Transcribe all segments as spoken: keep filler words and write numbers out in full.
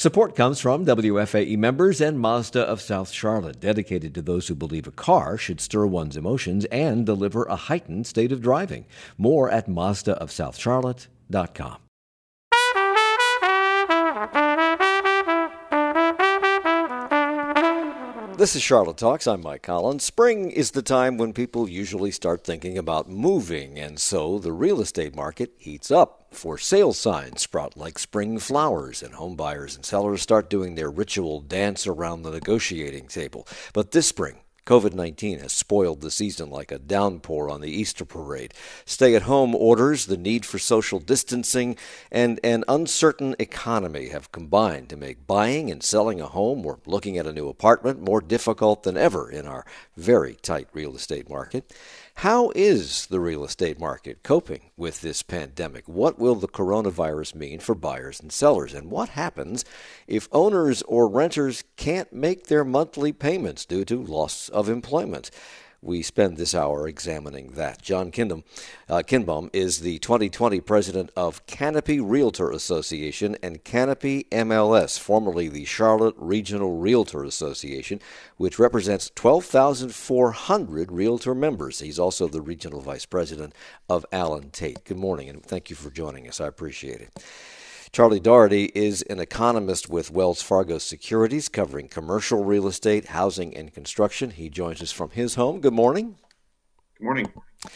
Support comes from W F A E members and Mazda of South Charlotte, dedicated to those who believe a car should stir one's emotions and deliver a heightened state of driving. More at Mazda of South Charlotte dot com. This is Charlotte Talks. I'm Mike Collins. Spring is the time when people usually start thinking about moving, and so the real estate market heats up. For sale signs sprout like spring flowers, and home buyers and sellers start doing their ritual dance around the negotiating table. But this spring, COVID nineteen has spoiled the season like a downpour on the Easter parade. Stay-at-home orders, the need for social distancing, and an uncertain economy have combined to make buying and selling a home or looking at a new apartment more difficult than ever in our very tight real estate market. How is the real estate market coping with this pandemic? What will the coronavirus mean for buyers and sellers? And what happens if owners or renters can't make their monthly payments due to loss of employment? We spend this hour examining that. John Kindom, uh, Kinbaum is the twenty twenty president of Canopy Realtor Association and Canopy M L S, formerly the Charlotte Regional Realtor Association, which represents twelve thousand four hundred realtor members. He's also the regional vice president of Allen Tate. Good morning, and thank you for joining us. I appreciate it. Charlie Doherty is an economist with Wells Fargo Securities, covering commercial real estate, housing, and construction. He joins us from his home. Good morning. Good morning.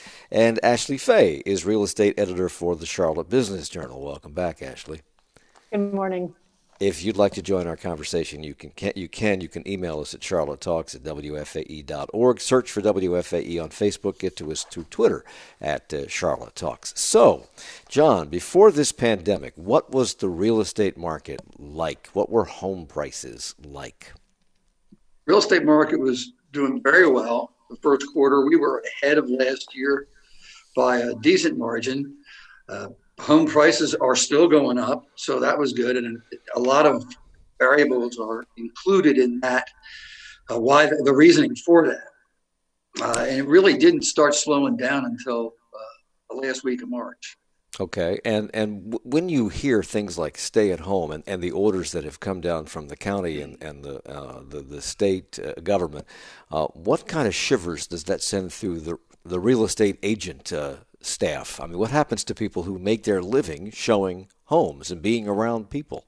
And Ashley Fay is real estate editor for the Charlotte Business Journal. Welcome back, Ashley. Good morning. If you'd like to join our conversation, you can, can you can you can email us at charlotte talks at w f a e dot org. Search for W F A E on Facebook. Get to us through Twitter at uh, Charlotte Talks. So, John, before this pandemic, what was the real estate market like? What were home prices like? Real estate market was doing very well. The first quarter, we were ahead of last year by a decent margin. Uh, Home prices are still going up, so that was good. And a lot of variables are included in that, uh, why the, the reasoning for that. Uh, and it really didn't start slowing down until uh, the last week of March. Okay. And and w- when you hear things like stay at home and, and the orders that have come down from the county and, and the, uh, the, the state uh, government, uh, what kind of shivers does that send through the, the real estate agent uh staff? I mean, what happens to people who make their living showing homes and being around people?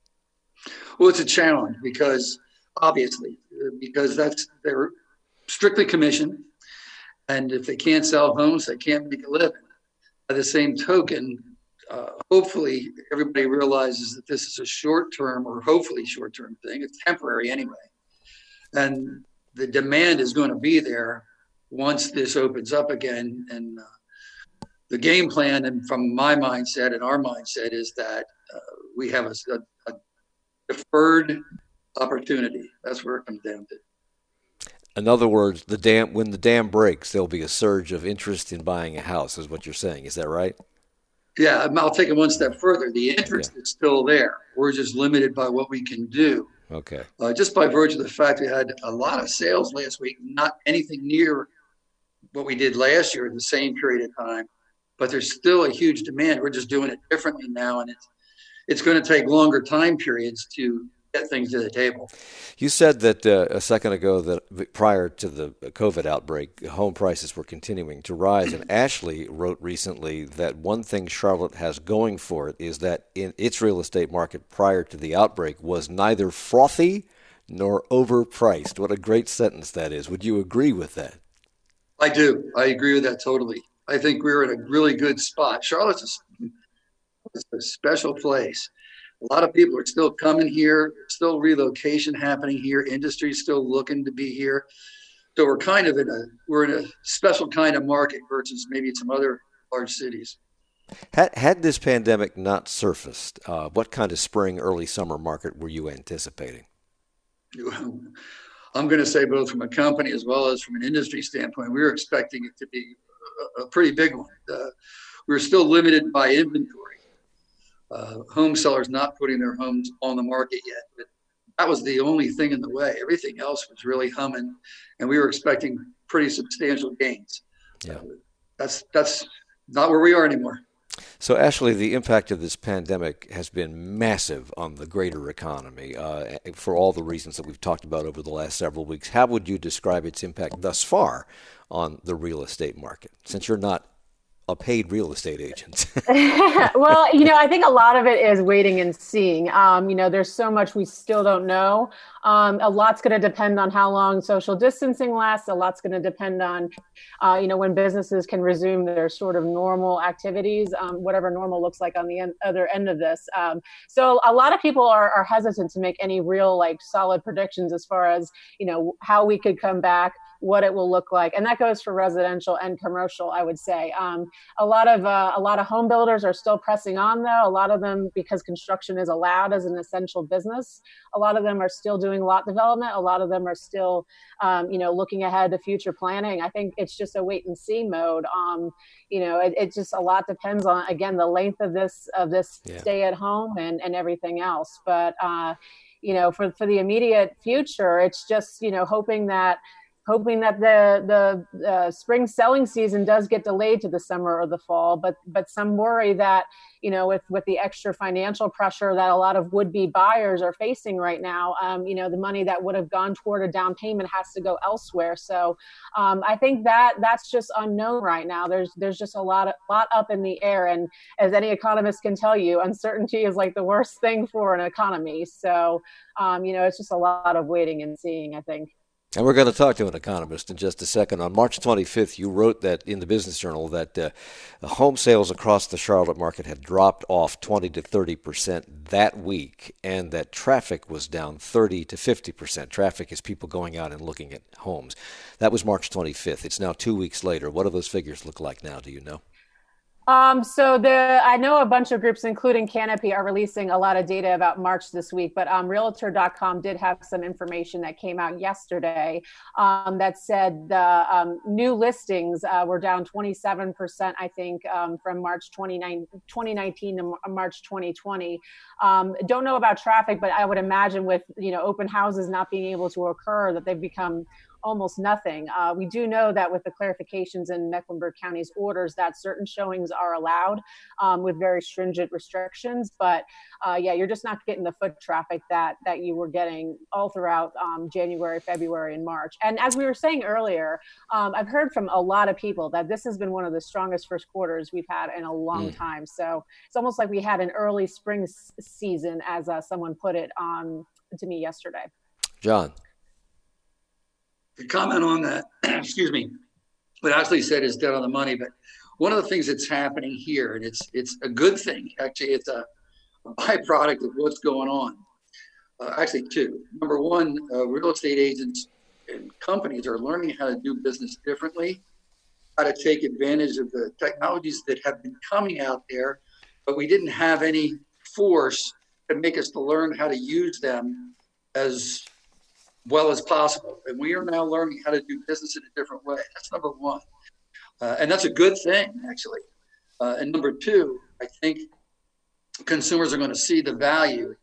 Well, it's a challenge because obviously, because that's they're strictly commissioned, and if they can't sell homes, they can't make a living. By the same token, uh, hopefully everybody realizes that this is a short-term or hopefully short-term thing. It's temporary anyway, and the demand is going to be there once this opens up again. And uh, the game plan, and from my mindset and our mindset, is that uh, we have a, a, a deferred opportunity. That's where it comes down to. In other words, the dam when the dam breaks, there'll be a surge of interest in buying a house, is what you're saying. Is that right? Yeah, I'll take it one step further. The interest yeah. is still there. We're just limited by what we can do. Okay. Uh, just by virtue of the fact we had a lot of sales last week, not anything near what we did last year in the same period of time. But there's still a huge demand. We're just doing it differently now, and it's it's going to take longer time periods to get things to the table. You said that uh, a second ago that prior to the COVID outbreak, home prices were continuing to rise. And Ashley wrote recently that one thing Charlotte has going for it is that in its real estate market prior to the outbreak was neither frothy nor overpriced. What a great sentence that is. Would you agree with that? I do. I agree with that totally. I think we're in a really good spot. Charlotte's a, it's a special place. A lot of people are still coming here. There's still relocation happening here. Industry's still looking to be here. So we're kind of in a we're in a special kind of market versus maybe some other large cities. Had had this pandemic not surfaced, uh, what kind of spring, early summer market were you anticipating? I'm going to say both from a company as well as from an industry standpoint, we were expecting it to be a, a pretty big one. Uh, we're still limited by inventory. Uh, home sellers not putting their homes on the market yet. But that was the only thing in the way. Everything else was really humming, and we were expecting pretty substantial gains. Yeah. Uh, that's that's not where we are anymore. So, Ashley, the impact of this pandemic has been massive on the greater economy uh, for all the reasons that we've talked about over the last several weeks. How would you describe its impact thus far on the real estate market, since you're not a paid real estate agent? Well, you know, I think a lot of it is waiting and seeing. Um, you know, there's so much we still don't know. Um, a lot's going to depend on how long social distancing lasts. A lot's going to depend on, uh, you know, when businesses can resume their sort of normal activities, um, whatever normal looks like on the en- other end of this. Um, so a lot of people are, are hesitant to make any real, like, solid predictions as far as, you know, how we could come back, what it will look like. And that goes for residential and commercial, I would say. Um, a lot of uh, a lot of home builders are still pressing on, though. A lot of them, because construction is allowed as an essential business, a lot of them are still doing lot development. A lot of them are still, um, you know, looking ahead to future planning. I think it's just a wait and see mode. Um, you know, it, it just a lot depends on, again, the length of this of this Yeah. stay at home and and everything else. But uh, you know, for for the immediate future, it's just, you know, hoping that hoping that the the uh, spring selling season does get delayed to the summer or the fall. But but some worry that, you know, with with the extra financial pressure that a lot of would-be buyers are facing right now, um, you know, the money that would have gone toward a down payment has to go elsewhere. So um, I think that that's just unknown right now. There's there's just a lot of, lot up in the air, and as any economist can tell you, uncertainty is like the worst thing for an economy. So um, you know, it's just a lot of waiting and seeing, I think. And we're going to talk to an economist in just a second. On March twenty-fifth, you wrote that in the Business Journal that uh, home sales across the Charlotte market had dropped off twenty to thirty percent that week, and that traffic was down thirty to fifty percent. Traffic is people going out and looking at homes. That was March twenty-fifth. It's now two weeks later. What do those figures look like now? Do you know? Um, so the I know a bunch of groups, including Canopy, are releasing a lot of data about March this week, but um, Realtor dot com did have some information that came out yesterday um, that said the um, new listings uh, were down twenty-seven percent, I think, um, from March twenty nineteen to March twenty twenty. Um, don't know about traffic, but I would imagine with, you know, open houses not being able to occur, that they've become almost nothing. Uh, we do know that with the clarifications in Mecklenburg County's orders that certain showings are allowed um, with very stringent restrictions. But uh, yeah, you're just not getting the foot traffic that that you were getting all throughout um, January, February, and March. And as we were saying earlier, um, I've heard from a lot of people that this has been one of the strongest first quarters we've had in a long mm. time. So it's almost like we had an early spring s- season, as uh, someone put it um, to me yesterday. John. To comment on that, excuse me, what Ashley said is dead on the money. But one of the things that's happening here, and it's it's a good thing, actually, it's a, a byproduct of what's going on. Uh, actually, two. Number one, uh, real estate agents and companies are learning how to do business differently, how to take advantage of the technologies that have been coming out there, but we didn't have any force to make us to learn how to use them as well as possible. And we are now learning how to do business in a different way. That's number one. Uh, and that's a good thing, actually. Uh, and number two, I think consumers are going to see the value,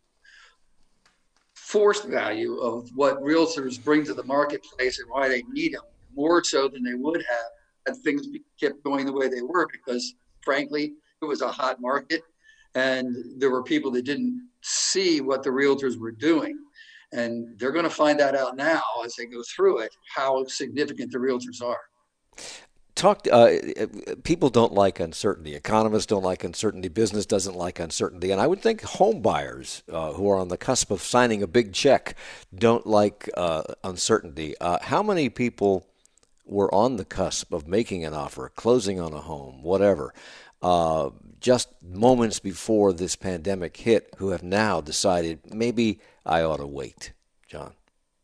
forced value of what realtors bring to the marketplace and why they need them, more so than they would have had things kept going the way they were, because frankly, it was a hot market and there were people that didn't see what the realtors were doing. And they're going to find that out now as they go through it, how significant the realtors are. Talk. Uh, people don't like uncertainty. Economists don't like uncertainty. Business doesn't like uncertainty. And I would think home buyers uh, who are on the cusp of signing a big check don't like uh, uncertainty. Uh, how many people were on the cusp of making an offer, closing on a home, whatever, uh, just moments before this pandemic hit, who have now decided maybe I ought to wait? John.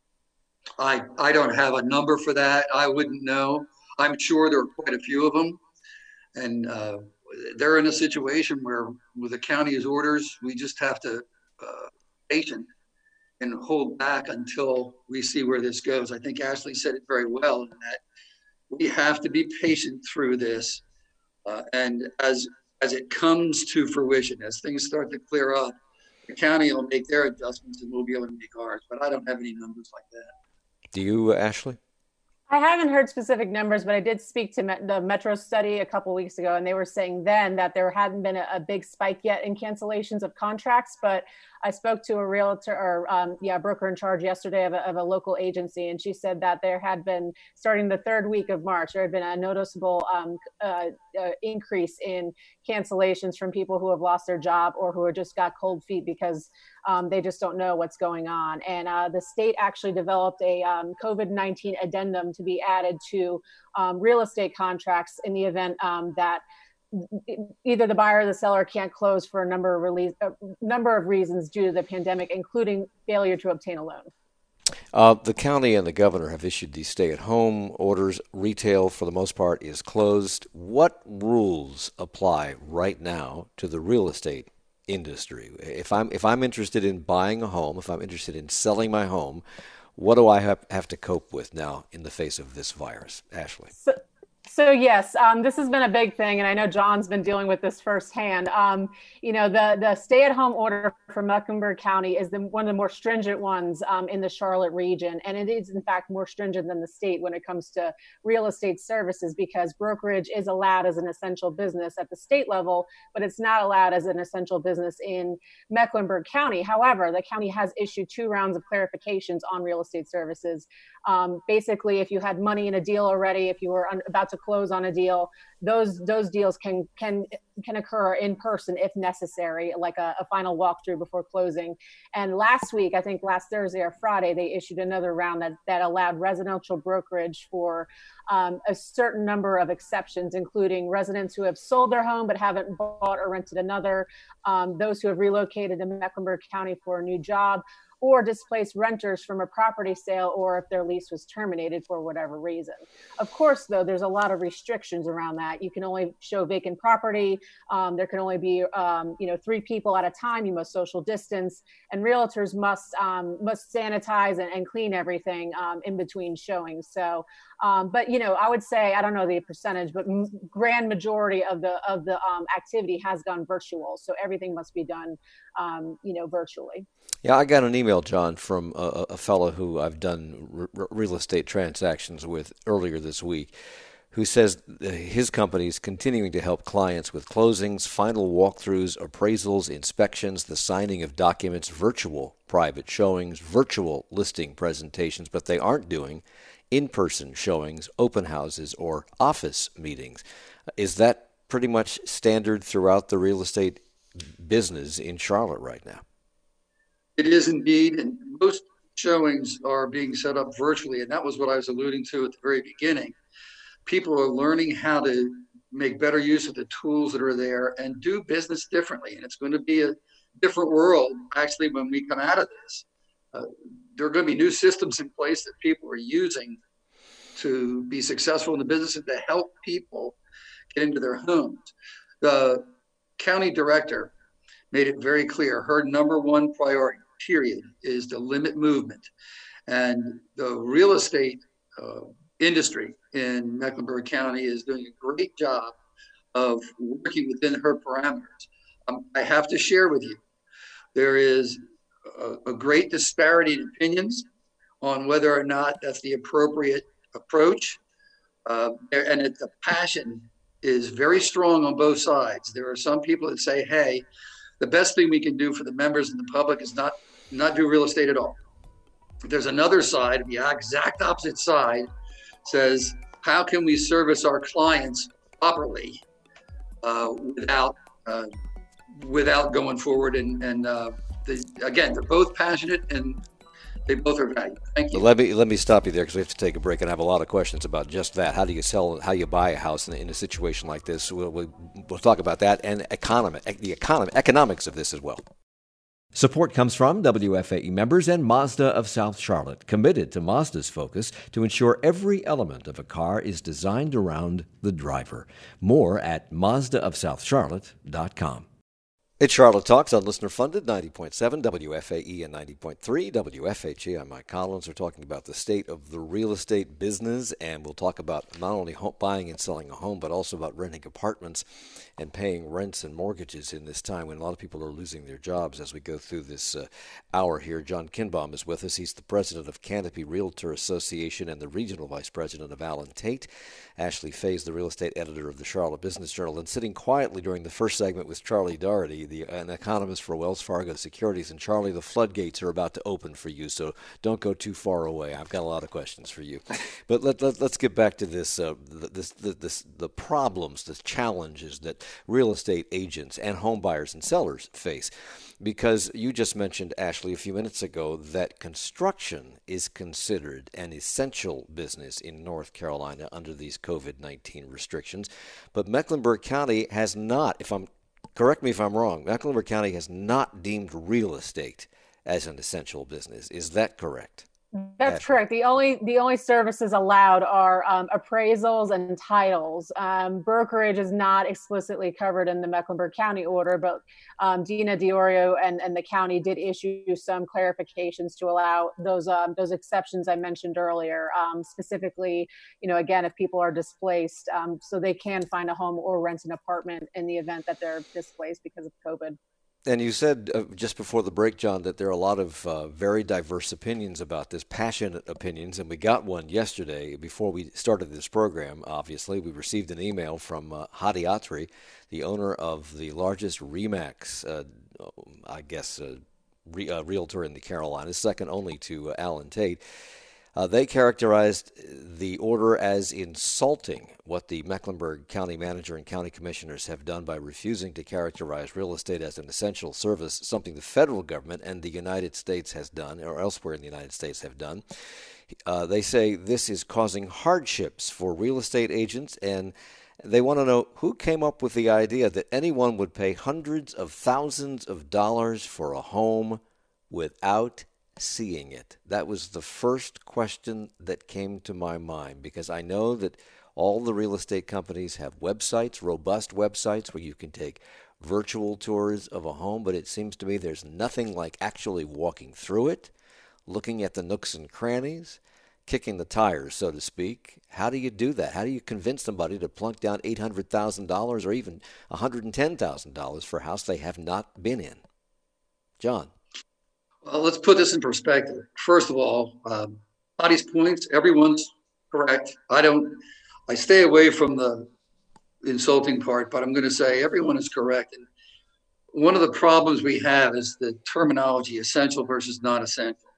I, I don't have a number for that. I wouldn't know. I'm sure there are quite a few of them. And uh, they're in a situation where with the county's orders, we just have to uh, patient and hold back until we see where this goes. I think Ashley said it very well in that we have to be patient through this. Uh, and as as it comes to fruition, as things start to clear up, the county will make their adjustments and we'll be able to make ours. But I don't have any numbers like that. Do you, uh, Ashley? I haven't heard specific numbers, but I did speak to Met- the Metro study a couple weeks ago, and they were saying then that there hadn't been a, a big spike yet in cancellations of contracts. But I spoke to a realtor or um, yeah, broker in charge yesterday of a, of a local agency, and she said that there had been, starting the third week of March, there had been a noticeable um, uh, uh, increase in cancellations from people who have lost their job or who have just got cold feet because um, they just don't know what's going on. And uh, the state actually developed a um, COVID nineteen addendum to be added to um, real estate contracts in the event um, that either the buyer or the seller can't close for a number of release, a number of reasons due to the pandemic, including failure to obtain a loan. Uh, the county and the governor have issued these stay-at-home orders. Retail, for the most part, is closed. What rules apply right now to the real estate industry? If I'm if I'm interested in buying a home, if I'm interested in selling my home, what do I have, have to cope with now in the face of this virus? Ashley. So, So yes, um, this has been a big thing, and I know John's been dealing with this firsthand. Um, you know, the the stay-at-home order for Mecklenburg County is the, one of the more stringent ones um, in the Charlotte region, and it is in fact more stringent than the state when it comes to real estate services, because brokerage is allowed as an essential business at the state level, but it's not allowed as an essential business in Mecklenburg County. However, the county has issued two rounds of clarifications on real estate services. Um, basically, if you had money in a deal already, if you were un- about to close on a deal, those those deals can can can occur in person if necessary, like a, a final walkthrough before closing. And last week, I think last Thursday or Friday, they issued another round that, that allowed residential brokerage for um, a certain number of exceptions, including residents who have sold their home but haven't bought or rented another, um, those who have relocated to Mecklenburg County for a new job, or displaced renters from a property sale, or if their lease was terminated for whatever reason. Of course, though, there's a lot of restrictions around that. You can only show vacant property. Um, there can only be, um, you know, three people at a time. You must social distance, and realtors must um, must sanitize and, and clean everything um, in between showings. So, um, but you know, I would say, I don't know the percentage, but m- grand majority of the of the um, activity has gone virtual. So everything must be done, um, you know, virtually. Yeah, I got an email, John, from a, a fellow who I've done r- real estate transactions with earlier this week, who says his company is continuing to help clients with closings, final walkthroughs, appraisals, inspections, the signing of documents, virtual private showings, virtual listing presentations, but they aren't doing in-person showings, open houses, or office meetings. Is that pretty much standard throughout the real estate business in Charlotte right now? It is indeed, and most showings are being set up virtually, and that was what I was alluding to at the very beginning. People are learning how to make better use of the tools that are there and do business differently, and it's going to be a different world, actually, when we come out of this. Uh, there are going to be new systems in place that people are using to be successful in the business and to help people get into their homes. The county director made it very clear her number one priority, period, is to limit movement. And the real estate uh, industry in Mecklenburg County is doing a great job of working within her parameters. Um, I have to share with you, there is a, a great disparity in opinions on whether or not that's the appropriate approach. Uh, and it, the passion is very strong on both sides. There are some people that say, hey, the best thing we can do for the members and the public is not not do real estate at all. There's another side, the exact opposite side, says, how can we service our clients properly uh, without uh, without going forward? And, and uh, the, again, they're both passionate and they both are valued. Thank you. Well, let me let me stop you there because we have to take a break, and I have a lot of questions about just that. How do you sell? How you buy a house in, in a situation like this? We'll, we'll we'll talk about that and economy, the economy, economics of this as well. Support comes from W F A E members and Mazda of South Charlotte, committed to Mazda's focus to ensure every element of a car is designed around the driver. More at Mazda of South Charlotte dot com. It's Charlotte Talks on Listener Funded, ninety point seven W F A E and ninety point three W F H E. I'm Mike Collins. We're talking about the state of the real estate business, and we'll talk about not only home, buying and selling a home, but also about renting apartments and paying rents and mortgages in this time when a lot of people are losing their jobs as we go through this uh, hour here. John Kinbaum is with us. He's the president of Canopy Realtor Association and the regional vice president of Allen Tate. Ashley Faye, the real estate editor of the Charlotte Business Journal, and sitting quietly during the first segment was Charlie Doherty, the an economist for Wells Fargo Securities. And Charlie, the floodgates are about to open for you, so don't go too far away. I've got a lot of questions for you, but let, let let's get back to this uh, this, this this the problems, the challenges that real estate agents and home buyers and sellers face. Because you just mentioned, Ashley, a few minutes ago that construction is considered an essential business in North Carolina under these COVID nineteen restrictions. But Mecklenburg County has not, if I'm, correct me if I'm wrong, Mecklenburg County has not deemed real estate as an essential business. Is that correct? That's Ashley? correct. The only the only services allowed are um, appraisals and titles. Um, brokerage is not explicitly covered in the Mecklenburg County order, but um, Dina Diorio and, and the county did issue some clarifications to allow those um, those exceptions I mentioned earlier. Um, specifically, you know, again, if people are displaced, um, so they can find a home or rent an apartment in the event that they're displaced because of COVID. And you said uh, just before the break, John, that there are a lot of uh, very diverse opinions about this, passionate opinions, and we got one yesterday before we started this program, obviously. We received an email from uh, Hadi Atri, the owner of the largest RE/MAX, uh, I guess, uh, re- uh, realtor in the Carolinas, second only to uh, Allen Tate. Uh, they characterized the order as insulting what the Mecklenburg County manager and county commissioners have done by refusing to characterize real estate as an essential service, something the federal government and the United States has done, or elsewhere in the United States have done. Uh, they say this is causing hardships for real estate agents, and they want to know who came up with the idea that anyone would pay hundreds of thousands of dollars for a home without seeing it. That was the first question that came to my mind, because I know that all the real estate companies have websites, robust websites where you can take virtual tours of a home, but it seems to me there's nothing like actually walking through it, looking at the nooks and crannies, kicking the tires, so to speak. How do you do that? How do you convince somebody to plunk down eight hundred thousand dollars or even one hundred ten thousand dollars for a house they have not been in? John? Well, let's put this in perspective. First of all, um, Hadi's points, everyone's correct. I don't, I stay away from the insulting part, but I'm going to say everyone is correct. And one of the problems we have is the terminology essential versus non-essential.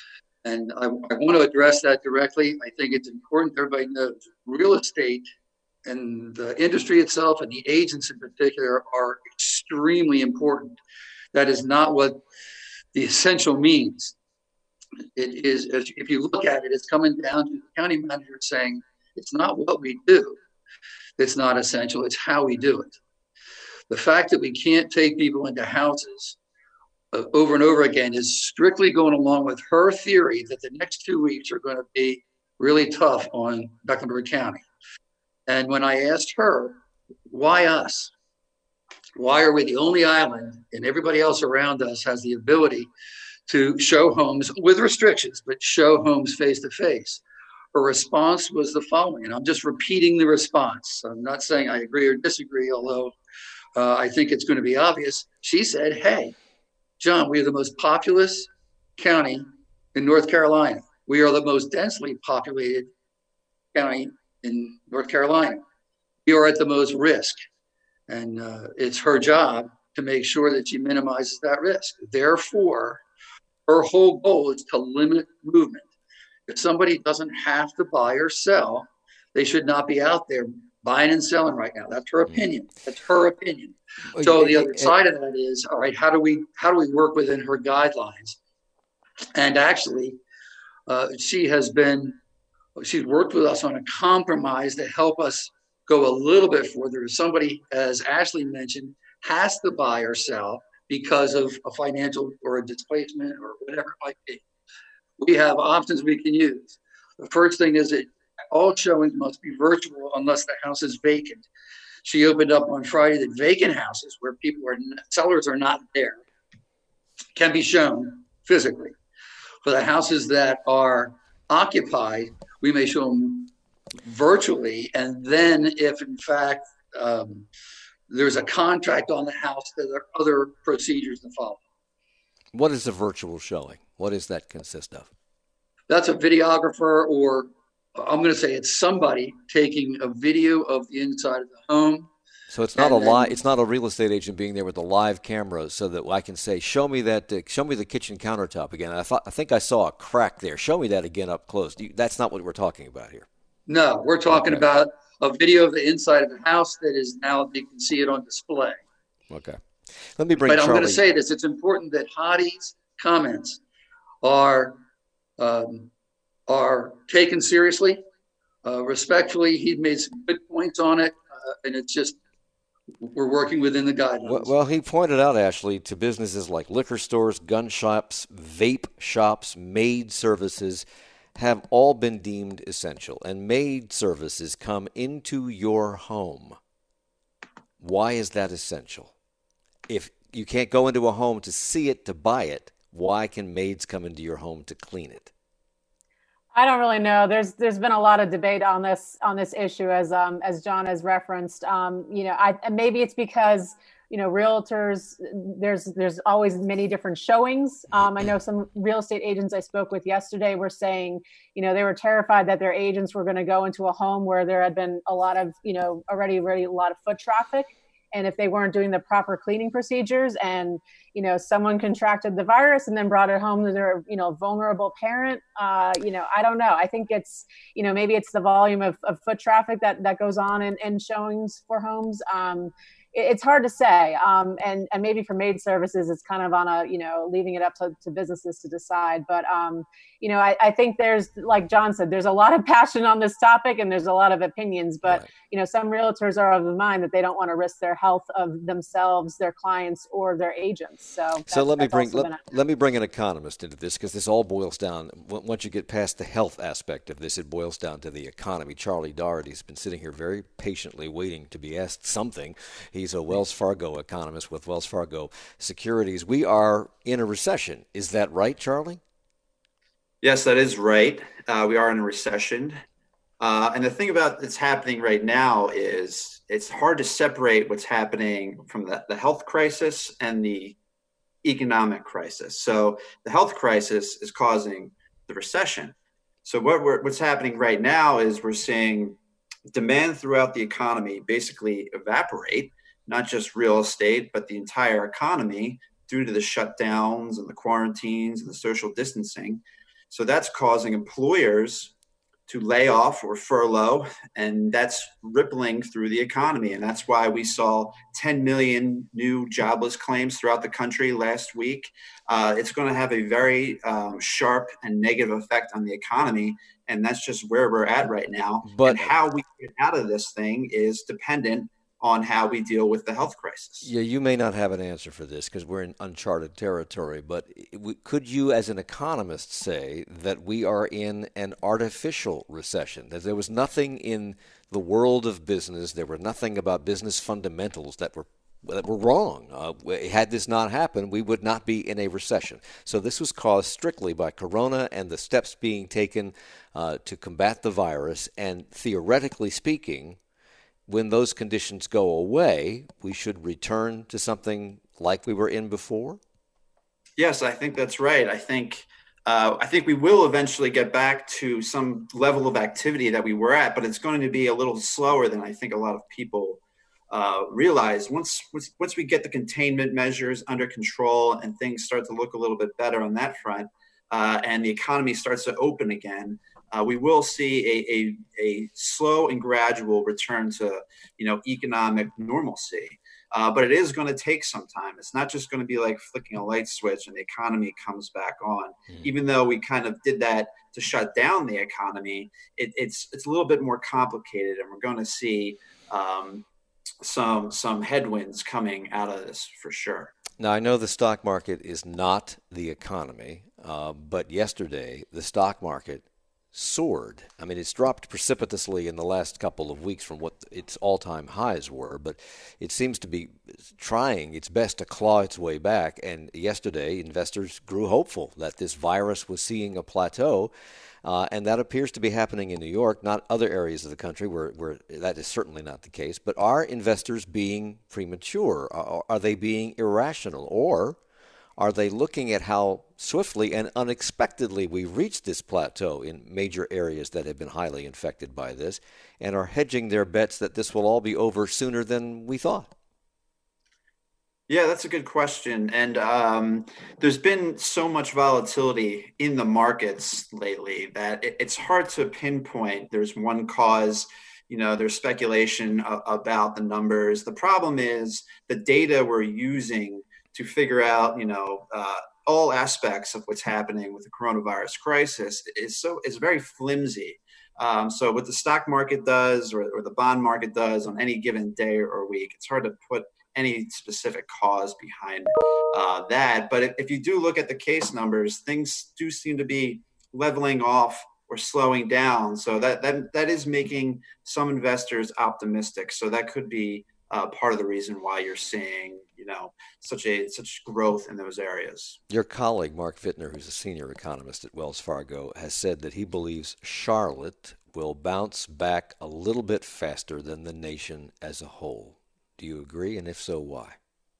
And I, I want to address that directly. I think it's important that everybody knows real estate and the industry itself and the agents in particular are extremely important. That is not what the essential means. It is, if you look at it, it's coming down to the county manager saying, it's not what we do that's not essential, it's how we do it. The fact that we can't take people into houses uh, over and over again is strictly going along with her theory that the next two weeks are going to be really tough on Mecklenburg County. And when I asked her, why us? Why are we the only island and everybody else around us has the ability to show homes with restrictions, but show homes face to face? Her response was the following, and I'm just repeating the response. I'm not saying I agree or disagree, although uh, I think it's going to be obvious. She said, hey, John, we are the most populous county in North Carolina. We are the most densely populated county in North Carolina. We are at the most risk. And uh, it's her job to make sure that she minimizes that risk. Therefore, her whole goal is to limit movement. If somebody doesn't have to buy or sell, they should not be out there buying and selling right now. That's her opinion. That's her opinion. So the other side of that is, all right, how do we how do we work within her guidelines? And actually, uh, she has been, she's worked with us on a compromise to help us go a little bit further. If somebody, as Ashley mentioned, has to buy or sell because of a financial or a displacement or whatever it might be, we have options we can use. The first thing is that all showings must be virtual unless the house is vacant. She opened up on Friday that vacant houses where people are, sellers are not there, can be shown physically. For the houses that are occupied, we may show them virtually. And then if in fact um, there's a contract on the house, there are other procedures to follow. What is a virtual showing? What does that consist of? That's a videographer, or I'm going to say it's somebody taking a video of the inside of the home. So it's not a li- It's not a real estate agent being there with a live camera, so that I can say, "Show me that. Uh, show me the kitchen countertop again." I thought, I think I saw a crack there. Show me that again up close. You, that's not what we're talking about here. No, we're talking okay. about a video of the inside of the house that is now, you can see it on display. Okay. Let me bring. But Charlie. I'm going to say this: it's important that Hadi's comments are um, are taken seriously, uh, respectfully. He made some good points on it, uh, and it's just. We're working within the guidelines. Well, he pointed out, Ashley, to businesses like liquor stores, gun shops, vape shops, maid services have all been deemed essential. And maid services come into your home. Why is that essential? If you can't go into a home to see it, to buy it, why can maids come into your home to clean it? I don't really know. There's there's been a lot of debate on this on this issue, as um as John has referenced. Um, you know, I maybe it's because you know realtors. There's there's always many different showings. Um, I know some real estate agents I spoke with yesterday were saying, you know, they were terrified that their agents were going to go into a home where there had been a lot of you know already already a lot of foot traffic. And if they weren't doing the proper cleaning procedures and, you know, someone contracted the virus and then brought it home to their, you know, vulnerable parent, uh, you know, I don't know. I think it's, you know, maybe it's the volume of, of foot traffic that, that goes on in, in showings for homes. Um, it, it's hard to say. Um, and, and maybe for maid services, it's kind of on a, you know, leaving it up to, to businesses to decide. But, um, you know, I, I think there's, like John said, there's a lot of passion on this topic and there's a lot of opinions, but, right. you know, some realtors are of the mind that they don't want to risk their health of themselves, their clients, or their agents. So, so let me bring let, a- let me bring an economist into this, because this all boils down, once you get past the health aspect of this, it boils down to the economy. Charlie Doherty's been sitting here very patiently waiting to be asked something. He's a Wells Fargo economist with Wells Fargo Securities. We are in a recession. Is that right, Charlie? Yes, that is right. Uh, we are in a recession. Uh, and the thing about that's happening right now is it's hard to separate what's happening from the, the health crisis and the economic crisis. So the health crisis is causing the recession. So what we're, what's happening right now is we're seeing demand throughout the economy basically evaporate, not just real estate, but the entire economy due to the shutdowns and the quarantines and the social distancing. So that's causing employers to lay off or furlough, and that's rippling through the economy. And that's why we saw ten million new jobless claims throughout the country last week. Uh, it's going to have a very um, sharp and negative effect on the economy. And that's just where we're at right now. But and how we get out of this thing is dependent on how we deal with the health crisis. Yeah, you may not have an answer for this because we're in uncharted territory, but could you as an economist say that we are in an artificial recession, that there was nothing in the world of business, there were nothing about business fundamentals that were that were wrong? Uh, had this not happened, we would not be in a recession. So this was caused strictly by Corona and the steps being taken uh, to combat the virus, and theoretically speaking, when those conditions go away, we should return to something like we were in before? Yes, I think that's right. I think uh, I think we will eventually get back to some level of activity that we were at, but it's going to be a little slower than I think a lot of people uh, realize. Once, once once we get the containment measures under control and things start to look a little bit better on that front, uh, and the economy starts to open again, Uh, we will see a, a a slow and gradual return to, you know, economic normalcy. Uh, but it is going to take some time. It's not just going to be like flicking a light switch and the economy comes back on. Mm. Even though we kind of did that to shut down the economy, it, it's it's a little bit more complicated, and we're going to see um, some some headwinds coming out of this for sure. Now, I know the stock market is not the economy, uh, but yesterday the stock market soared. I mean, it's dropped precipitously in the last couple of weeks from what its all-time highs were, but it seems to be trying its best to claw its way back. And yesterday, investors grew hopeful that this virus was seeing a plateau, uh, and that appears to be happening in New York, not other areas of the country where, where that is certainly not the case. But are investors being premature? Are, are they being irrational? Or are they looking at how swiftly and unexpectedly we reached this plateau in major areas that have been highly infected by this and are hedging their bets that this will all be over sooner than we thought? Yeah, that's a good question. And um, there's been so much volatility in the markets lately that it, it's hard to pinpoint. There's one cause. You know, there's speculation a- about the numbers. The problem is the data we're using to figure out, you know, uh, all aspects of what's happening with the coronavirus crisis is so is very flimsy. Um, so what the stock market does or, or the bond market does on any given day or week, it's hard to put any specific cause behind uh, that. But if, if you do look at the case numbers, things do seem to be leveling off or slowing down. So that that that is making some investors optimistic. So that could be Uh, part of the reason why you're seeing, you know, such a such growth in those areas. Your colleague, Mark Fittner, who's a senior economist at Wells Fargo, has said that he believes Charlotte will bounce back a little bit faster than the nation as a whole. Do you agree? And if so, why?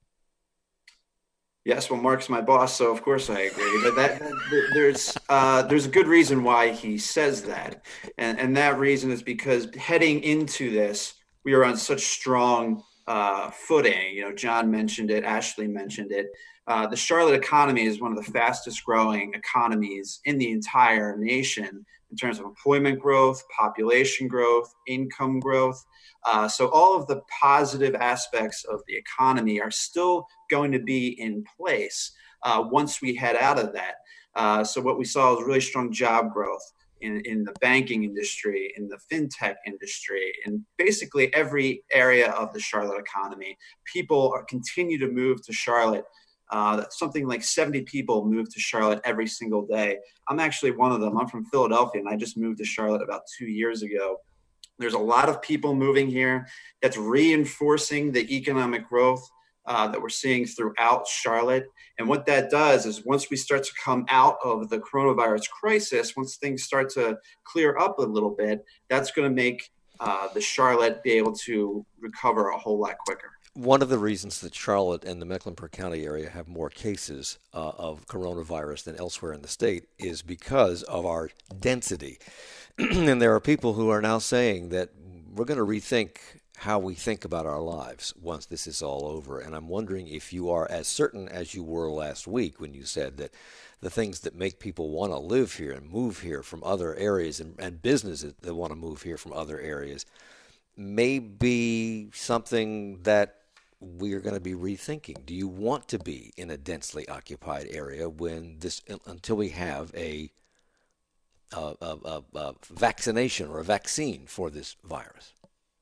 Yes, well, Mark's my boss, so of course I agree. But that, that there's uh, there's a good reason why he says that, and and that reason is because heading into this, we are on such strong uh, footing. You know, John mentioned it, Ashley mentioned it. Uh, the Charlotte economy is one of the fastest growing economies in the entire nation in terms of employment growth, population growth, income growth. Uh, so all of the positive aspects of the economy are still going to be in place uh, once we head out of that. Uh, so what we saw is really strong job growth in, in the banking industry, in the fintech industry, in basically every area of the Charlotte economy. People are continue to move to Charlotte. Uh, something like seventy people move to Charlotte every single day. I'm actually one of them. I'm from Philadelphia, and I just moved to Charlotte about two years ago. There's a lot of people moving here. That's reinforcing the economic growth uh, that we're seeing throughout Charlotte. And what that does is once we start to come out of the coronavirus crisis, once things start to clear up a little bit, that's going to make uh, the Charlotte be able to recover a whole lot quicker. One of the reasons that Charlotte and the Mecklenburg County area have more cases uh, of coronavirus than elsewhere in the state is because of our density. And there are people who are now saying that we're going to rethink how we think about our lives once this is all over. And I'm wondering if you are as certain as you were last week when you said that the things that make people want to live here and move here from other areas and, and businesses that want to move here from other areas may be something that we are going to be rethinking. Do you want to be in a densely occupied area when this, until we have a, a, a, a vaccination or a vaccine for this virus?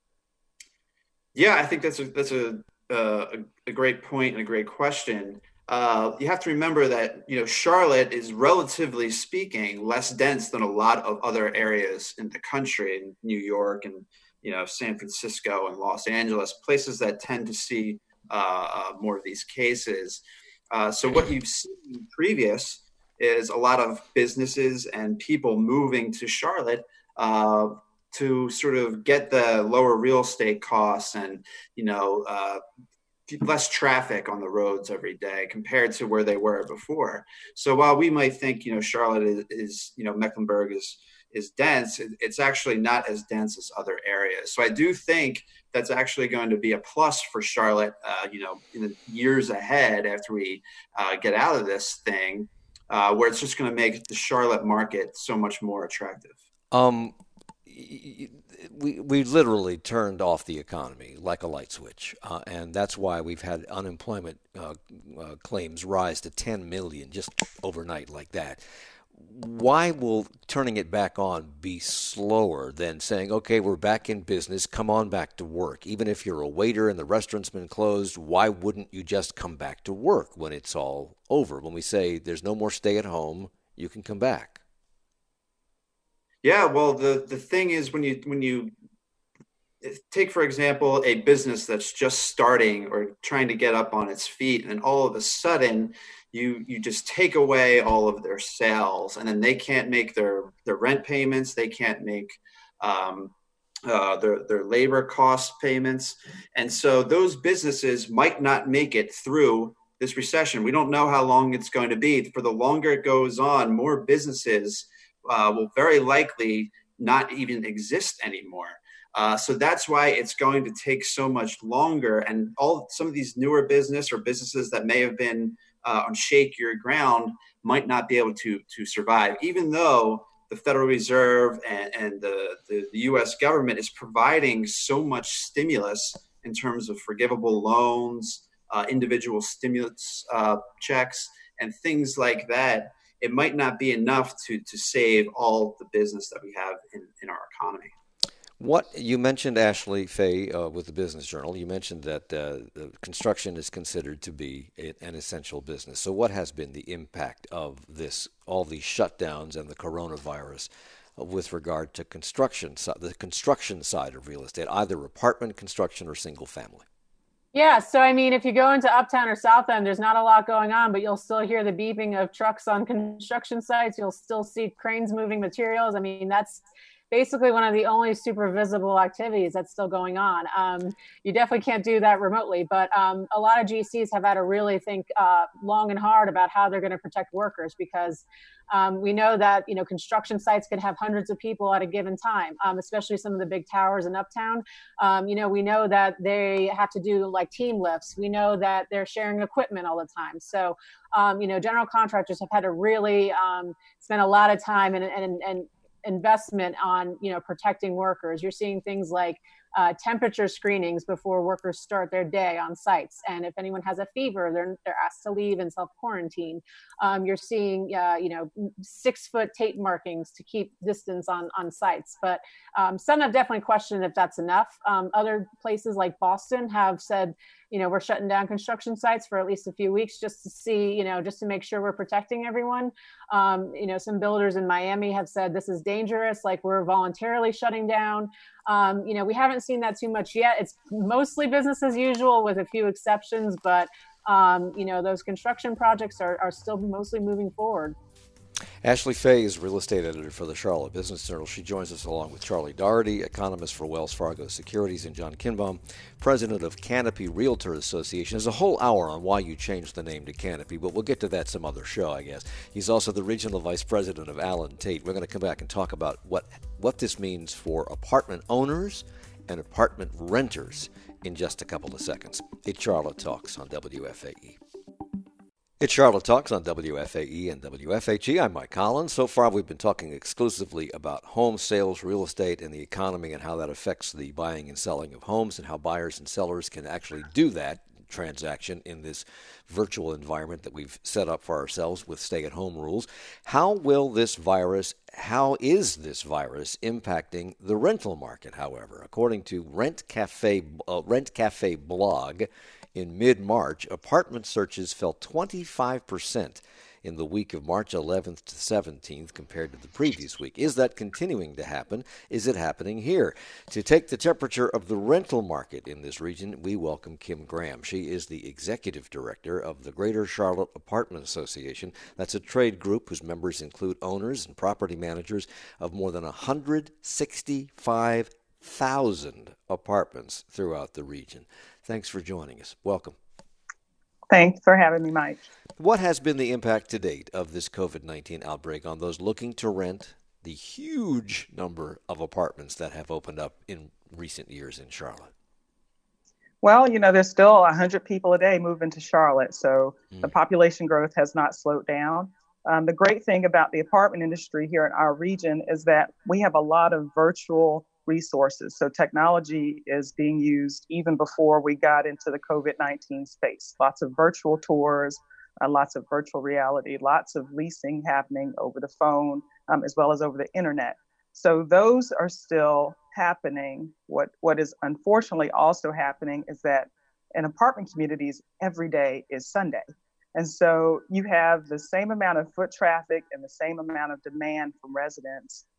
Yeah, I think that's a that's a uh, a great point and a great question. Uh, you have to remember that you know Charlotte is relatively speaking less dense than a lot of other areas in the country, in New York and you know San Francisco and Los Angeles, places that tend to see uh, uh, more of these cases. Uh, so what you've seen previous is a lot of businesses and people moving to Charlotte uh, to sort of get the lower real estate costs and, you know, uh, less traffic on the roads every day compared to where they were before. So while we might think, you know, Charlotte is, is you know, Mecklenburg is, is dense, it, it's actually not as dense as other areas. So I do think that's actually going to be a plus for Charlotte, uh, you know, in the years ahead after we uh, get out of this thing, uh, where it's just going to make the Charlotte market so much more attractive. Um, we we literally turned off the economy like a light switch, uh, and that's why we've had unemployment uh, uh, claims rise to ten million just overnight like that. Why will turning it back on be slower than saying, okay, we're back in business, come on back to work? Even if you're a waiter and the restaurant's been closed, why wouldn't you just come back to work when it's all over? When we say there's no more stay at home, you can come back. Yeah, well, the the thing is when you when you take, for example, a business that's just starting or trying to get up on its feet, and all of a sudden you you just take away all of their sales, and then they can't make their their rent payments, they can't make um, uh, their their labor cost payments, and so those businesses might not make it through this recession. We don't know how long it's going to be. For the longer it goes on, more businesses uh, will very likely not even exist anymore. Uh, so that's why it's going to take so much longer. And all some of these newer business or businesses that may have been uh, on shakier ground might not be able to to survive, even though the Federal Reserve and, and the, the, the U S government is providing so much stimulus in terms of forgivable loans, uh, individual stimulus uh, checks, and things like that. It might not be enough to to save all the business that we have in, in our economy. What you mentioned, Ashley Fay, uh, with the Business Journal, you mentioned that uh, the construction is considered to be a, an essential business. So what has been the impact of this, all these shutdowns and the coronavirus uh, with regard to construction, the construction side of real estate, either apartment construction or single family? Yeah, so I mean, if you go into Uptown or South End, there's not a lot going on, but you'll still hear the beeping of trucks on construction sites. You'll still see cranes moving materials. I mean, that's basically one of the only super visible activities that's still going on. Um, you definitely can't do that remotely, but um, a lot of G Cs have had to really think uh, long and hard about how they're going to protect workers, because um, we know that, you know, construction sites can have hundreds of people at a given time, um, especially some of the big towers in Uptown. Um, you know, we know that they have to do like team lifts. We know that they're sharing equipment all the time. So, um, you know, general contractors have had to really um, spend a lot of time and, and, and investment on, you know, protecting workers. You're seeing things like uh, temperature screenings before workers start their day on sites, and if anyone has a fever, they're they're asked to leave and self quarantine. Um, you're seeing, uh, you know, six foot tape markings to keep distance on on sites, but um, some have definitely questioned if that's enough. Um, other places like Boston have said, you know, we're shutting down construction sites for at least a few weeks just to see, you know, just to make sure we're protecting everyone. Um, you know, some builders in Miami have said this is dangerous, like we're voluntarily shutting down. Um, you know, we haven't seen that too much yet. It's mostly business as usual with a few exceptions, but, um, you know, those construction projects are, are still mostly moving forward. Ashley Fay is real estate editor for the Charlotte Business Journal. She joins us along with Charlie Doherty, economist for Wells Fargo Securities, and John Kinbaum, president of Canopy Realtor Association. There's a whole hour on why you changed the name to Canopy, but we'll get to that some other show, I guess. He's also the regional vice president of Allen Tate. We're going to come back and talk about what, what this means for apartment owners and apartment renters in just a couple of seconds. It's Charlotte Talks on W F A E. It's Charlotte Talks on W F A E and W F H E. I'm Mike Collins. So far, we've been talking exclusively about home sales, real estate, and the economy, and how that affects the buying and selling of homes, and how buyers and sellers can actually do that transaction in this virtual environment that we've set up for ourselves with stay-at-home rules. How will this virus, how is this virus impacting the rental market, however? According to Rent Cafe, uh, Rent Cafe blog, in mid-March, apartment searches fell twenty-five percent in the week of March eleventh to seventeenth compared to the previous week. Is that continuing to happen? Is it happening here? To take the temperature of the rental market in this region, we welcome Kim Graham. She is the executive director of the Greater Charlotte Apartment Association. That's a trade group whose members include owners and property managers of more than one hundred sixty-five thousand apartments throughout the region. Thanks for joining us. Welcome. Thanks for having me, Mike. What has been the impact to date of this COVID nineteen outbreak on those looking to rent the huge number of apartments that have opened up in recent years in Charlotte? Well, you know, there's still one hundred people a day moving to Charlotte, so mm. the population growth has not slowed down. Um, the great thing about the apartment industry here in our region is that we have a lot of virtual resources. So technology is being used even before we got into the COVID nineteen space. Lots of virtual tours, uh, lots of virtual reality, lots of leasing happening over the phone, um, as well as over the internet. So those are still happening. What, what is unfortunately also happening is that in apartment communities, every day is Sunday. And so you have the same amount of foot traffic and the same amount of demand from residents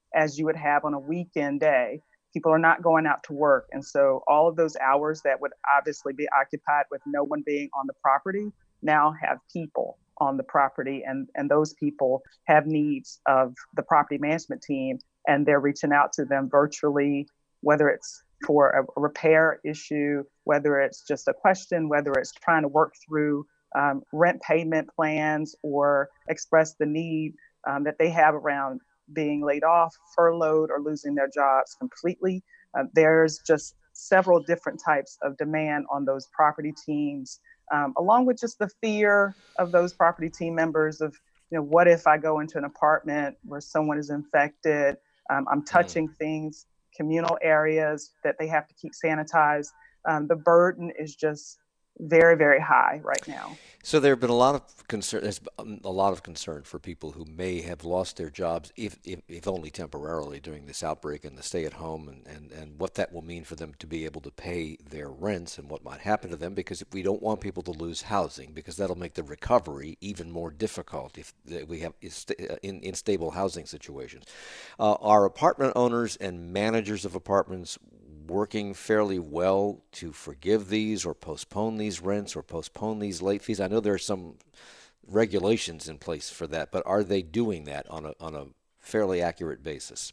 as you would have on a weekend day. People are not going out to work. And so all of those hours that would obviously be occupied with no one being on the property now have people on the property, and, and those people have needs of the property management team, and they're reaching out to them virtually, whether it's for a repair issue, whether it's just a question, whether it's trying to work through um, rent payment plans or express the need um, that they have around being laid off, furloughed, or losing their jobs completely. Uh, there's just several different types of demand on those property teams, um, along with just the fear of those property team members of, you know, what if I go into an apartment where someone is infected? Um, I'm touching mm. things, communal areas that they have to keep sanitized. Um, the burden is just very, very high right now. So there have been a lot of concern, there's a lot of concern for people who may have lost their jobs, if, if, if only temporarily, during this outbreak and the stay at home, and, and, and what that will mean for them to be able to pay their rents and what might happen to them, because if we don't want people to lose housing, because that'll make the recovery even more difficult if we have in, unstable housing situations. Uh, are apartment owners and managers of apartments working fairly well to forgive these or postpone these rents or postpone these late fees? I know there are some regulations in place for that, but are they doing that on a on a fairly accurate basis?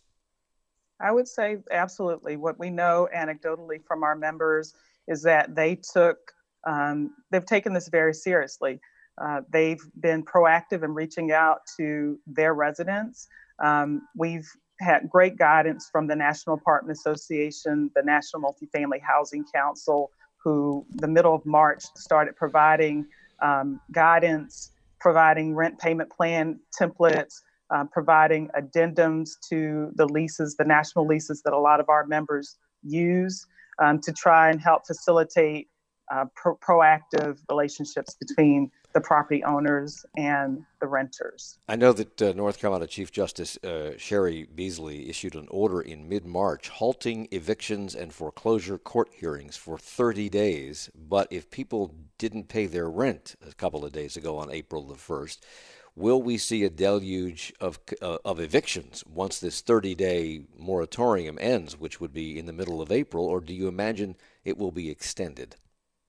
I would say absolutely. What we know anecdotally from our members is that they took, um, they've taken this very seriously. Uh, they've been proactive in reaching out to their residents. Um, we've had great guidance from the National Apartment Association, the National Multifamily Housing Council, who the middle of March started providing um, guidance, providing rent payment plan templates, uh, providing addendums to the leases, the national leases that a lot of our members use, um, to try and help facilitate uh, pro- proactive relationships between the property owners and the renters. I know that uh, North Carolina Chief Justice uh, Sherry Beasley issued an order in mid-March halting evictions and foreclosure court hearings for thirty days. But if people didn't pay their rent a couple of days ago on April the first, will we see a deluge of uh, of evictions once this thirty-day moratorium ends, which would be in the middle of April, or do you imagine it will be extended?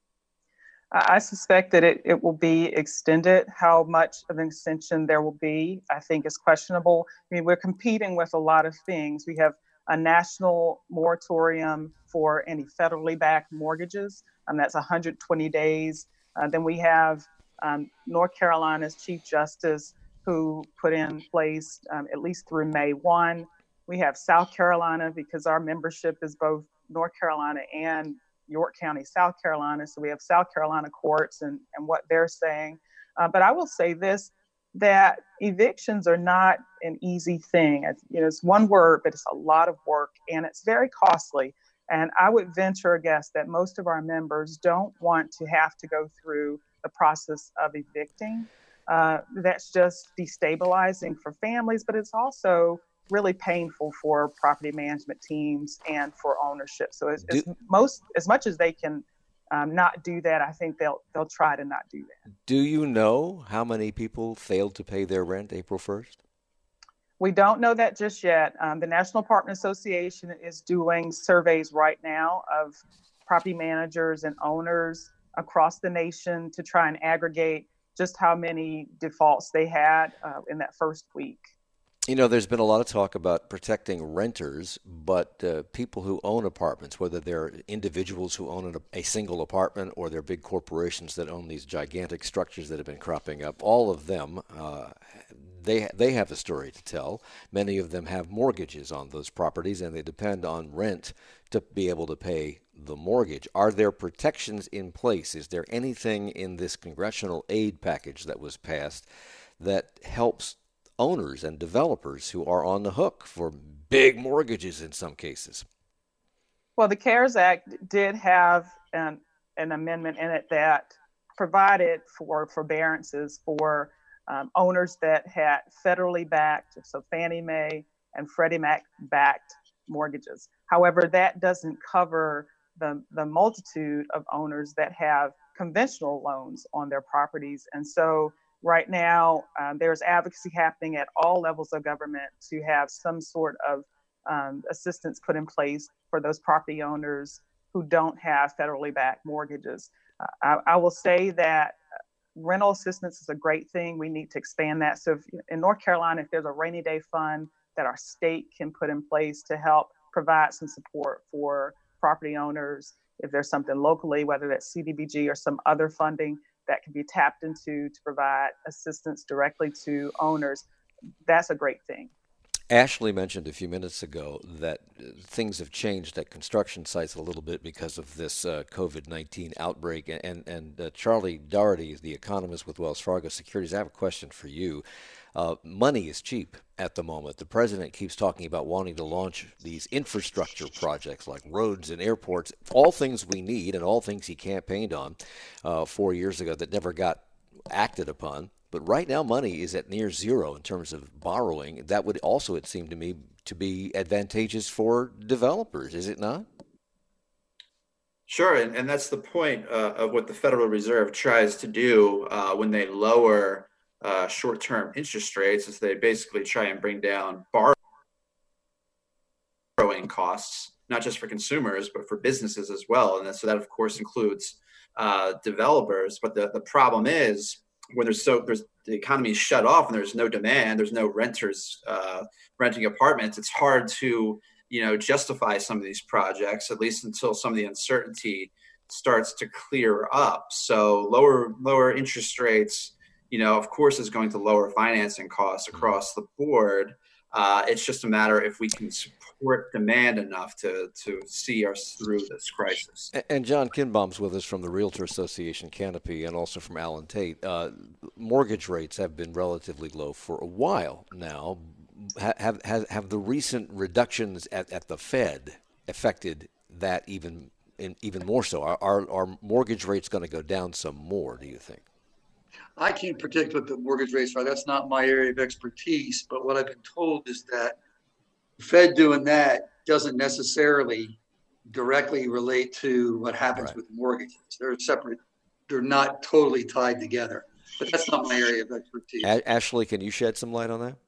I suspect that it, it will be extended. How much of an extension there will be, I think, is questionable. I mean, we're competing with a lot of things. We have a national moratorium for any federally backed mortgages, and that's one hundred twenty days. Uh, then we have um, North Carolina's Chief Justice, who put in place um, at least through May first. We have South Carolina, because our membership is both North Carolina and York County, South Carolina. So we have South Carolina courts and, and what they're saying. Uh, but I will say this, that evictions are not an easy thing. It's, you know, it's one word, but it's a lot of work and it's very costly. And I would venture a guess that most of our members don't want to have to go through the process of evicting. Uh, that's just destabilizing for families, but it's also really painful for property management teams and for ownership. So as, do, as most, as much as they can um, not do that, I think they'll they'll try to not do that. Do you know how many people failed to pay their rent April first? We don't know that just yet. Um, the National Apartment Association is doing surveys right now of property managers and owners across the nation to try and aggregate just how many defaults they had uh, in that first week. You know, there's been a lot of talk about protecting renters, but uh, people who own apartments, whether they're individuals who own a, a single apartment or they're big corporations that own these gigantic structures that have been cropping up, all of them, uh, they they have a story to tell. Many of them have mortgages on those properties, and they depend on rent to be able to pay the mortgage. Are there protections in place? Is there anything in this congressional aid package that was passed that helps owners and developers who are on the hook for big mortgages in some cases? Well, the CARES Act did have an, an amendment in it that provided for forbearances for um, owners that had federally backed, so Fannie Mae and Freddie Mac backed mortgages. However, that doesn't cover the, the multitude of owners that have conventional loans on their properties. And so right now, um, there's advocacy happening at all levels of government to have some sort of um, assistance put in place for those property owners who don't have federally backed mortgages. Uh, I, I will say that rental assistance is a great thing. We need to expand that. So if, in North Carolina, if there's a rainy day fund that our state can put in place to help provide some support for property owners, if there's something locally, whether that's C D B G or some other funding that can be tapped into to provide assistance directly to owners, that's a great thing. Ashley mentioned a few minutes ago that things have changed at construction sites a little bit because of this uh, COVID nineteen outbreak. And, and uh, Charlie Doherty, the economist with Wells Fargo Securities, I have a question for you. Uh, money is cheap at the moment. The president keeps talking about wanting to launch these infrastructure projects like roads and airports, all things we need and all things he campaigned on uh, four years ago that never got acted upon. But right now, money is at near zero in terms of borrowing. That would also, it seemed to me, to be advantageous for developers, is it not? Sure, and, and that's the point uh, of what the Federal Reserve tries to do uh, when they lower uh, short-term interest rates, is they basically try and bring down borrowing costs, not just for consumers, but for businesses as well. And that, so that, of course, includes uh, developers. But the, the problem is, when there's so there's the economy is shut off and there's no demand, there's no renters uh, renting apartments, it's hard to, you know, justify some of these projects, at least until some of the uncertainty starts to clear up. So lower lower interest rates, you know, of course, is going to lower financing costs across the board. Uh, it's just a matter if we can support demand enough to to see us through this crisis. And John Kinbaum's with us from the Realtor Association Canopy and also from Allen Tate. Uh, mortgage rates have been relatively low for a while now. Have have, have the recent reductions at, at the Fed affected that even in, even more so? Are, are, are mortgage rates going to go down some more, do you think? I can't predict what the mortgage rates are. That's not my area of expertise. But what I've been told is that the Fed doing that doesn't necessarily directly relate to what happens right. with mortgages. They're separate. They're not totally tied together. But that's not my area of expertise. A- Ashley, can you shed some light on that?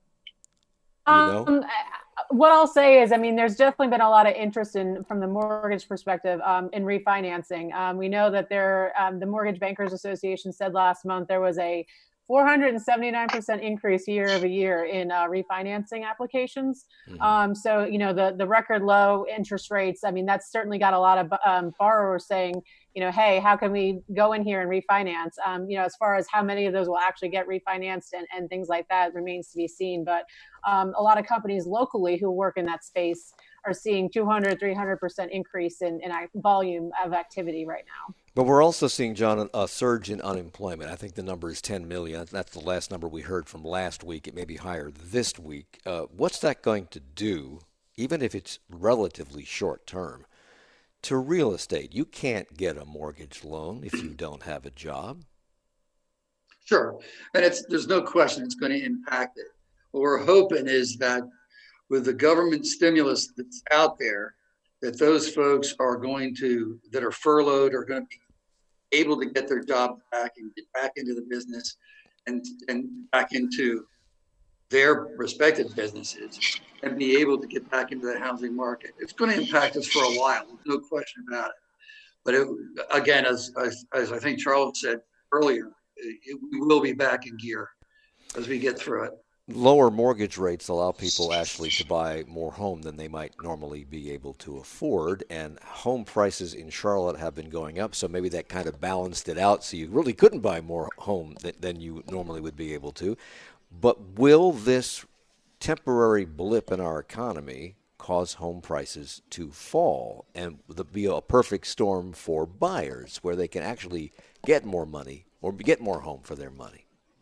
You know? Um, what I'll say is, I mean, there's definitely been a lot of interest in, from the mortgage perspective, um, in refinancing. Um, we know that there, um, the Mortgage Bankers Association said last month there was a four hundred seventy-nine percent increase year over year in uh, refinancing applications. Mm-hmm. Um, so, you know, the, the record low interest rates, I mean, that's certainly got a lot of um, borrowers saying, you know, hey, how can we go in here and refinance? Um, you know, as far as how many of those will actually get refinanced and, and things like that remains to be seen. But um, a lot of companies locally who work in that space are seeing two hundred, three hundred percent increase in, in volume of activity right now. But we're also seeing, John, a surge in unemployment. I think the number is ten million. That's the last number we heard from last week. It may be higher this week. Uh, what's that going to do, even if it's relatively short term, to real estate? You can't get a mortgage loan if you don't have a job. Sure. And it's there's no question it's going to impact it. What we're hoping is that with the government stimulus that's out there, that those folks are going to, that are furloughed, are going to be able to get their job back and get back into the business and, and back into their respective businesses and be able to get back into the housing market. It's going to impact us for a while, no question about it. But it, again, as, as, as I think Charles said earlier, it, we will be back in gear as we get through it. Lower mortgage rates allow people, Ashley, to buy more home than they might normally be able to afford, and home prices in Charlotte have been going up, so maybe that kind of balanced it out, so you really couldn't buy more home than, than you normally would be able to. But will this temporary blip in our economy cause home prices to fall and be a perfect storm for buyers where they can actually get more money or get more home for their money?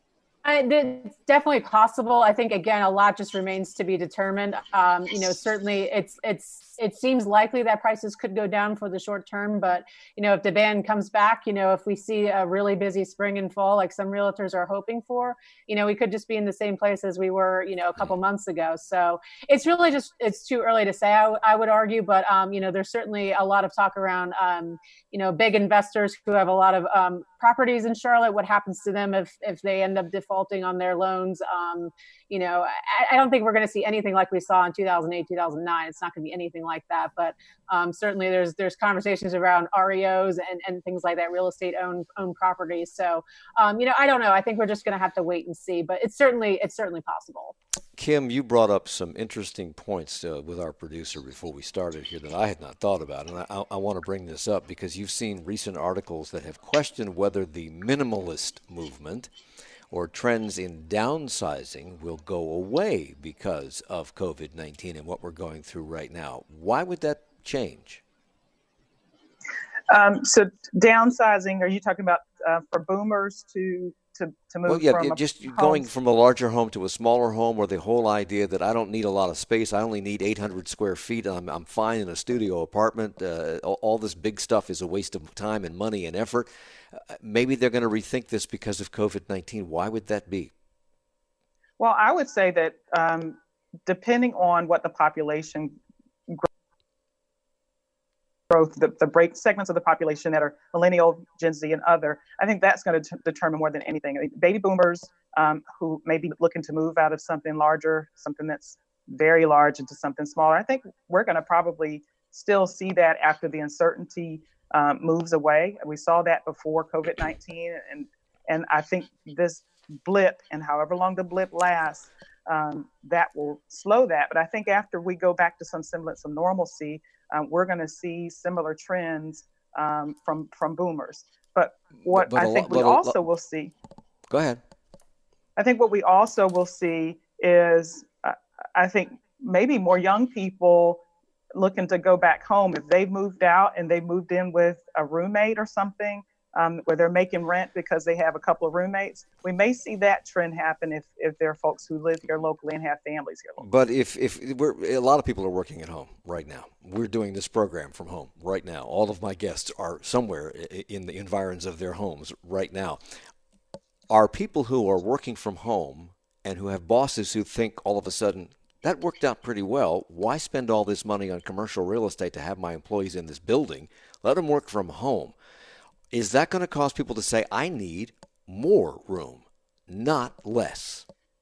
I, it's definitely possible. I think, again, a lot just remains to be determined. Um, you know, certainly it's it's it seems likely that prices could go down for the short term. But, you know, if demand comes back, you know, if we see a really busy spring and fall, like some realtors are hoping for, you know, we could just be in the same place as we were, you know, a couple months ago. So it's really just it's too early to say, I, w- I would argue. But, um, you know, there's certainly a lot of talk around, um, you know, big investors who have a lot of um, properties in Charlotte. What happens to them if if they end up defaulting on their loans? Um, you know, I, I don't think we're going to see anything like we saw in two thousand eight, two thousand nine. It's not going to be anything like that. But um, certainly there's there's conversations around R E Os and, and things like that, real estate owned owned properties. So, um, you know, I don't know. I think we're just going to have to wait and see. But it's certainly it's certainly possible. Kim, you brought up some interesting points uh, with our producer before we started here that I had not thought about. And I, I want to bring this up because you've seen recent articles that have questioned whether the minimalist movement or trends in downsizing will go away because of COVID nineteen and what we're going through right now. Why would that change? Um, so downsizing, are you talking about uh, for boomers to to, to move well, yeah, from just homes? Going from a larger home to a smaller home, where the whole idea that I don't need a lot of space, I only need eight hundred square feet, I'm, I'm fine in a studio apartment, uh, all, all this big stuff is a waste of time and money and effort. Uh, maybe they're going to rethink this because of COVID nineteen. Why would that be? Well, I would say that um, depending on what the population growth, the, the break segments of the population that are millennial, Gen Z, and other, I think that's going to t- determine more than anything. I mean, baby boomers um, who may be looking to move out of something larger, something that's very large, into something smaller. I think we're going to probably still see that after the uncertainty um, moves away. We saw that before COVID nineteen, and and I think this blip, and however long the blip lasts, um, that will slow that. But I think after we go back to some semblance of normalcy, Um, we're going to see similar trends um, from from boomers. But what but I think lot, we also will see. Go ahead. I think what we also will see is, uh, I think maybe more young people looking to go back home. If they've moved out and they moved in with a roommate or something, um, where they're making rent because they have a couple of roommates, we may see that trend happen if, if there are folks who live here locally and have families here locally. But if, if we're, a lot of people are working at home right now. We're doing this program from home right now. All of my guests are somewhere in the environs of their homes right now. Are people who are working from home and who have bosses who think all of a sudden, that worked out pretty well, why spend all this money on commercial real estate to have my employees in this building? Let them work from home. Is that going to cause people to say, I need more room, not less?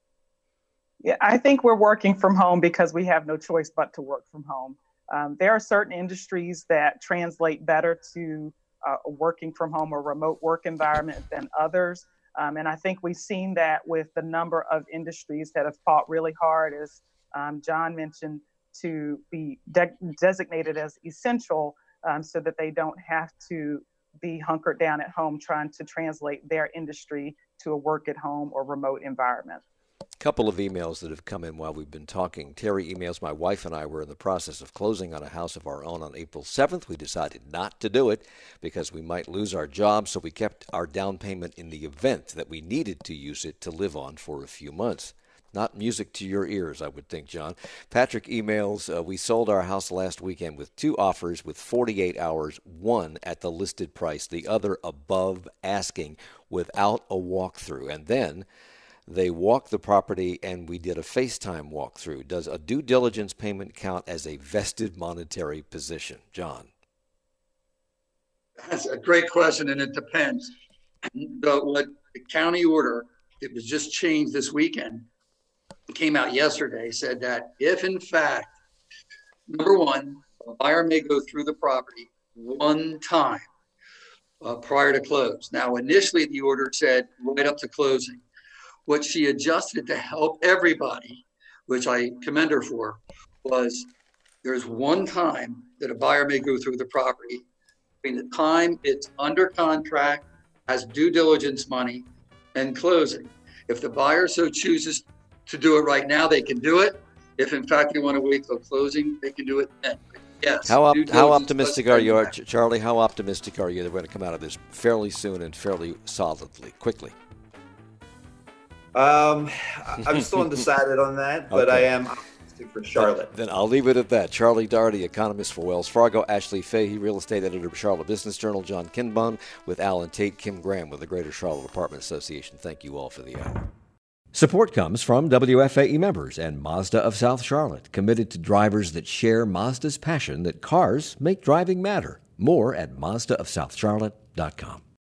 Yeah, I think we're working from home because we have no choice but to work from home. Um, there are certain industries that translate better to uh, a working from home or remote work environment than others. Um, and I think we've seen that with the number of industries that have fought really hard, as um, John mentioned, to be de- designated as essential um, so that they don't have to be hunkered down at home trying to translate their industry to a work at home or remote environment. A couple of emails that have come in while we've been talking. Terry emails, my wife and I were in the process of closing on a house of our own on April seventh. We decided not to do it because we might lose our job, so we kept our down payment in the event that we needed to use it to live on for a few months. Not music to your ears, I would think, John. Patrick emails, uh, we sold our house last weekend with two offers with forty-eight hours, one at the listed price, the other above asking without a walkthrough. And then they walked the property and we did a FaceTime walkthrough. Does a due diligence payment count as a vested monetary position? John. That's a great question, and it depends. The, what the county order, it was just changed this weekend, came out yesterday, said that if in fact, number one, a buyer may go through the property one time uh, prior to close. Now, initially the order said right up to closing. What she adjusted to help everybody, which I commend her for, was there's one time that a buyer may go through the property between the time it's under contract, has due diligence money, and closing. If the buyer so chooses to do it right now, they can do it. If in fact they want to wait till closing, they can do it then. Yes. How op- how optimistic are you, Charlie? How optimistic are you that we're going to come out of this fairly soon and fairly solidly, quickly? Um, I'm still undecided on that, but Okay. I am optimistic for Charlotte. Then I'll leave it at that. Charlie Doherty, economist for Wells Fargo, Ashley Fahey, real estate editor of Charlotte Business Journal, John Kinbon with Alan Tate, Kim Graham with the Greater Charlotte Apartment Association. Thank you all for the hour. Support comes from W F A E members and Mazda of South Charlotte, committed to drivers that share Mazda's passion that cars make driving matter. More at Mazda of South Charlotte dot com.